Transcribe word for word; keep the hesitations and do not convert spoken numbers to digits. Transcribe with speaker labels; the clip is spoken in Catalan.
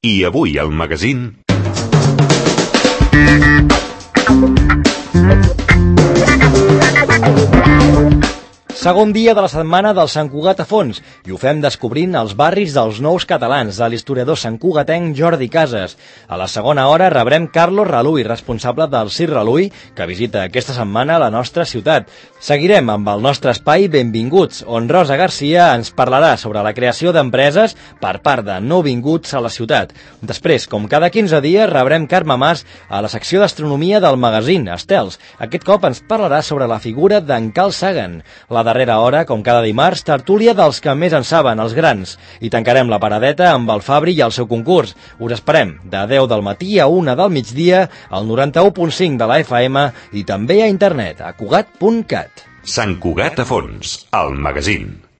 Speaker 1: I avui al magazín...
Speaker 2: Segon dia de la setmana del Sant Cugat a fons, i ho fem descobrint els barris dels nous catalans de l'historiador santcugatenc Jordi Casas. A la segona hora rebrem Carlos Raluy, responsable del Circ Raluy, que visita aquesta setmana la nostra ciutat. Seguirem amb el nostre espai Benvinguts, on Rosa Garcia ens parlarà sobre la creació d'empreses per part de nouvinguts a la ciutat. Després, com cada quinze dies, rebrem Carme Mas a la secció d'astronomia del magazín Estels. Aquest cop ens parlarà sobre la figura d'en Carl Sagan. La darrera hora, com cada dimarts, tertúlia dels que més en saben, els grans. I tancarem la paradeta amb el Fabri i el seu concurs. Us esperem de deu del matí a una del migdia al noranta-u punt cinc de la F M i també a internet a cugat punt cat.
Speaker 1: Sant Cugat a fons, al magazín.